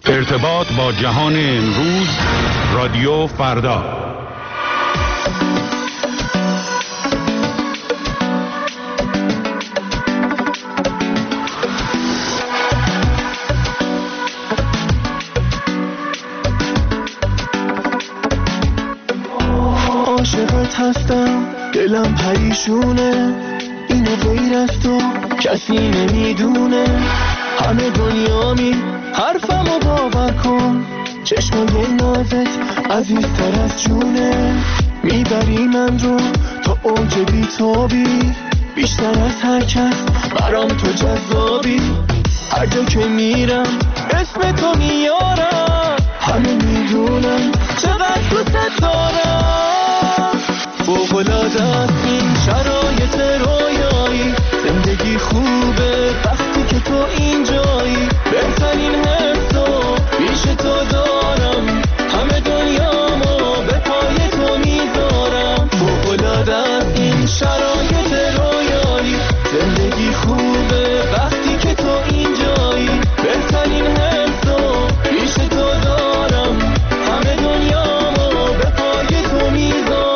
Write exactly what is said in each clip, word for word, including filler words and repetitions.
ارتباط با جهان امروز، رادیو فردا. عاشقت هستم، دلم پریشونه، اینو غیر از تو کسی نمیدونه. همه دنیامی حرفمو باور کن، چشمای نازت عزیزتر از جونه. میبری من رو تا اوج بیتابی، بیشتر از هر کس برام تو جذابی. هر جا که میرم اسم تو میارم، همه میدونم چقدر دوست دارم. فوق‌العاده است این شرایط رویایی، زندگی خوبه وقتی که تو اینجایی. بهترین حسو پیش تو دارم، همه دنیامو به پای تو میذارم. فوق‌العاده است این شرایط رویایی، زندگی خوبه وقتی که تو اینجایی. بهترین حسو پیش تو دارم، همه دنیامو به پای تو میذارم.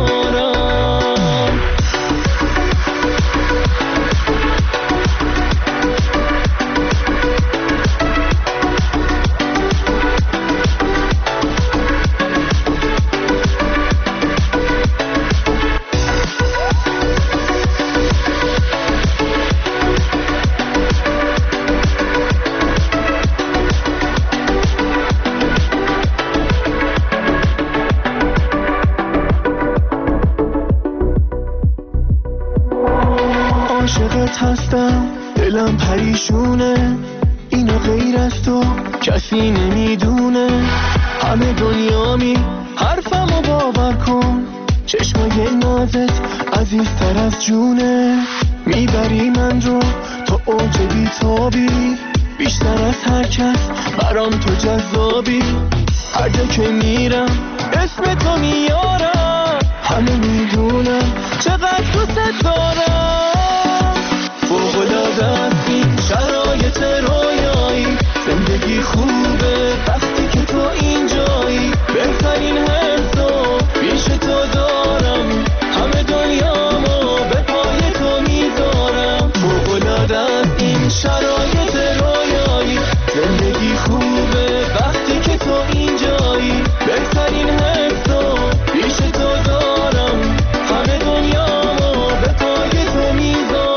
هستم، دلم پریشونه، اینو غیر از تو کسی نمیدونه. همه دنیامی حرفمو باور کن، چشمای نازت عزیزتر از جونه. میبری من رو تا اوج بیتابی، بیشتر از هر کس برام تو جذابی. هر جا که میرم اسم تو میارم، همه میدونم چقدر دوست دارم. فوق‌العاده است این شرایط رویایی، زندگی خوبه وقتی که تو اینجایی. بهترین حسو پیش تو دارم، همه دنیامو به پای تو میذارم. فوق‌العاده است این شرایط رویایی، زندگی خوبه وقتی که تو اینجایی. بهترین حسو پیش تو دارم، همه دنیامو به پای تو میذارم.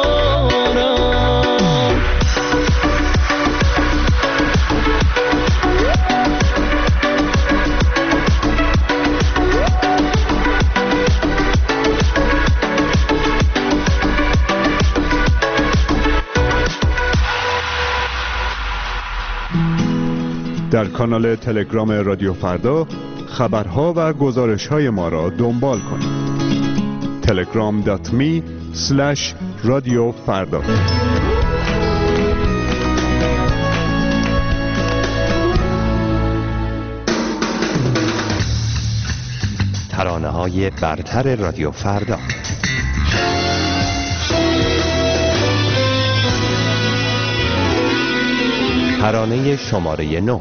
در کانال تلگرام رادیو فردا خبرها و گزارش‌های ما را دنبال کنید. تلگرام دات می اسلش رادیو فردا. ترانه‌های برتر رادیو فردا. ترانه شماره نه.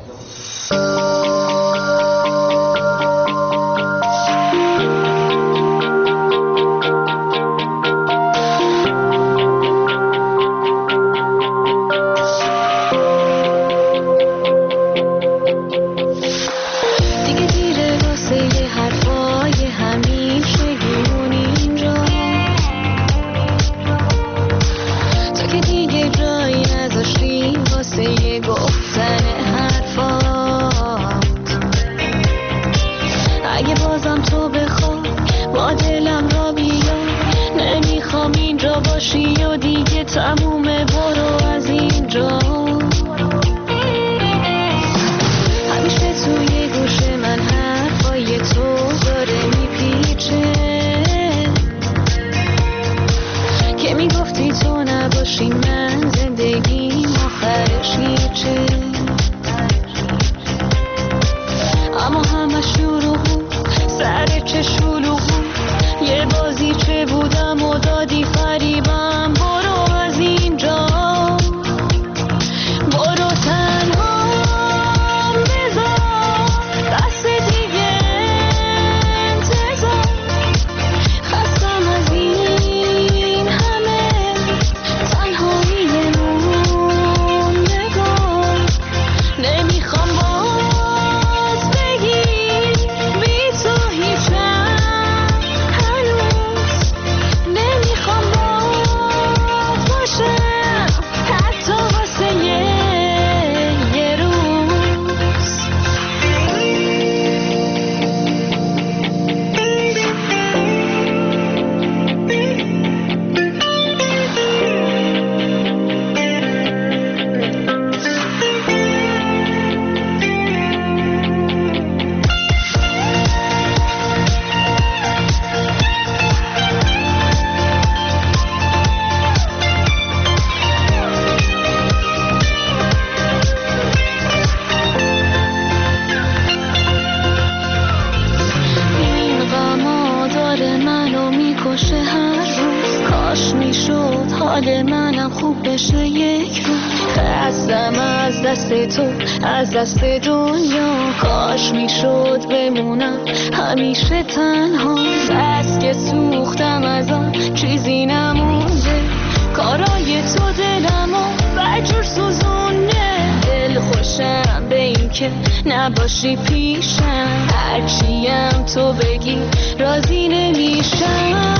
تمومه برو از اینجا. همیشه توی گوش من حرفای تو داره میپیچه که میگفتی تو نباشی من زندگیم آخرش هیچه. دست تو از دست دنیا. کاش میشد بمونم همیشه تنها، بس که سوختم ازم چیزی نمونده. کارای تو دلمو بجور سوزونه، دل خوشم به این که نباشی پیشم. هرچیم تو بگی راضی نمیشم،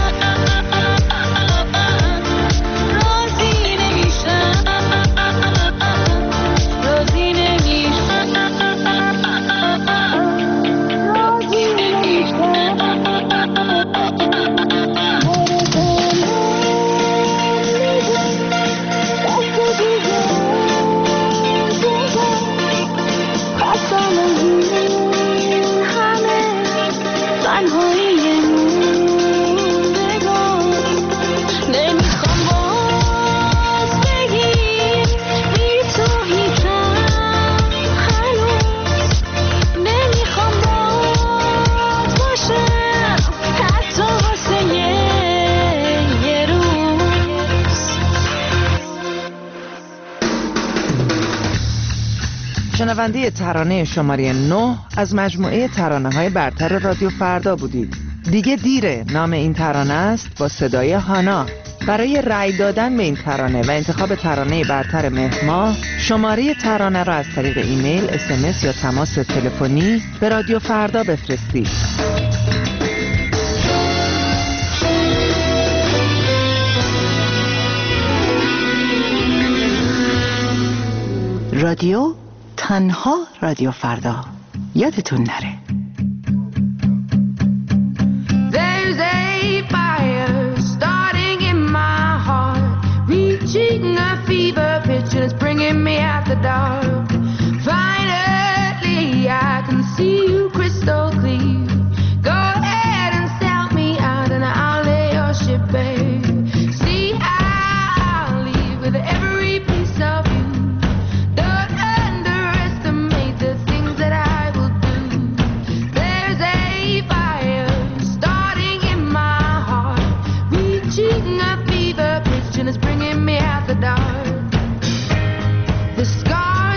راضی نمیشم، راضی نمیشم، راضی نمیشم. شنونده ترانه شماره نه از مجموعه ترانه‌های برتر رادیو فردا بودید. دیگه دیره نام این ترانه است با صدای هانا. برای رأی دادن به این ترانه و انتخاب ترانه برتر مهر ماه، شماره ترانه را از طریق ایمیل، اس ام اس یا تماس تلفنی به رادیو فردا بفرستید. رادیو تنها رادیو فردا، یادتون نره. There's a fire starting in my heart, reaching a fever pitch and it's bringing me out the dark. Finally I can see you crystal clear. Go ahead and sell me out and I'll lay your ship bare. See, I'll leave with every piece of you. It's bringing me out the dark. The scar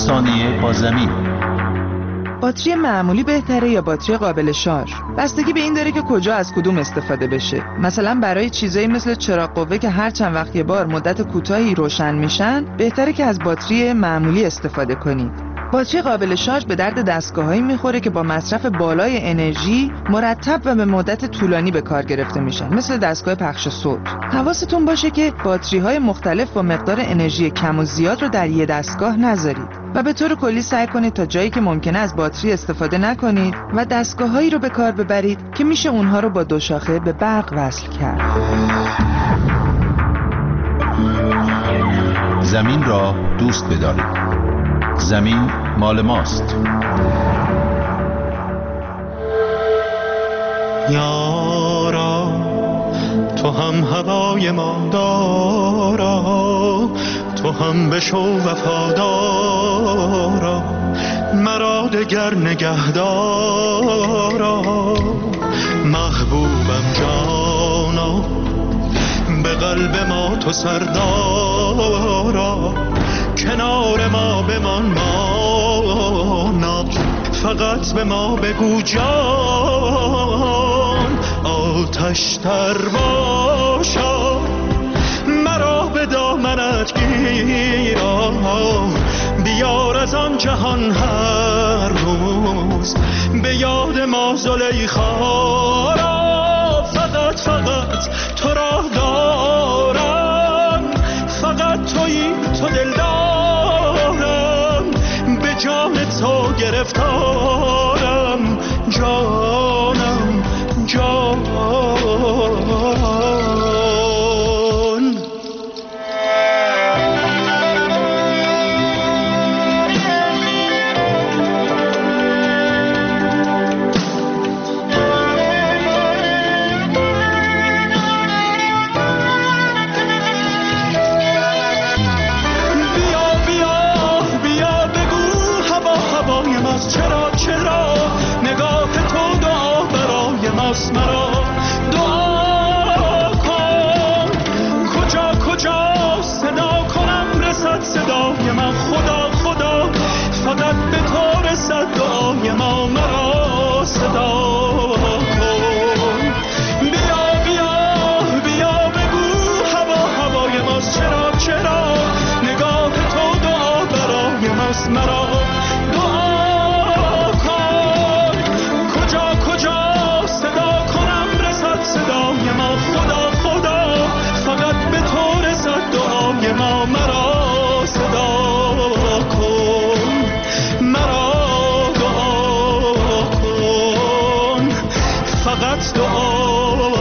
ثانیه با زمین. باتری معمولی بهتره یا باتری قابل شارژ؟ بستگی به این داره که کجا از کدوم استفاده بشه. مثلا برای چیزایی مثل چراغ قوه که هر چند وقت یه بار مدت کوتاهی روشن میشن، بهتره که از باتری معمولی استفاده کنید. باتری قابل شارژ به درد دستگاهایی میخوره که با مصرف بالای انرژی مرتب و به مدت طولانی به کار گرفته میشن، مثل دستگاه پخش صوت. حواستون باشه که باتری های مختلف با مقدار انرژی کم و زیاد رو در یه دستگاه نذارید و به طور کلی سعی کنید تا جایی که ممکنه از باتری استفاده نکنید و دستگاهایی رو به کار ببرید که میشه اونها رو با دو شاخه به برق وصل کرد. زمین را دوست بدارید. زمین مال ماست. یارا تو هم هوای ما دارا، تو هم بشو وفادارا، مرا دگر نگهدارا. محبوبم جانا، به قلب ما تو سردارا، کنار ما بمان مانا، فقط به ما بگو جان. آتش تر باشا، مرا به دامنت گیرا، بیار از آن جهان هر روز به یاد ما زلیخا را. فقط فقط تو را دارم، فقط تویی تو دل دارم، به جان تو گرفتارم، جانم جان. چرا چرا نگاه تو دعا برای ماست، مرا دعا کن. کجا کجا صدا کنم رسد صدای من، خدا خدا فقط به تو رسد دعای ما، مرا صدا کن. بیا بیا بیا بگو هوا هوای ماست، چرا چرا نگاه تو دعا برای ماست، مرا دعا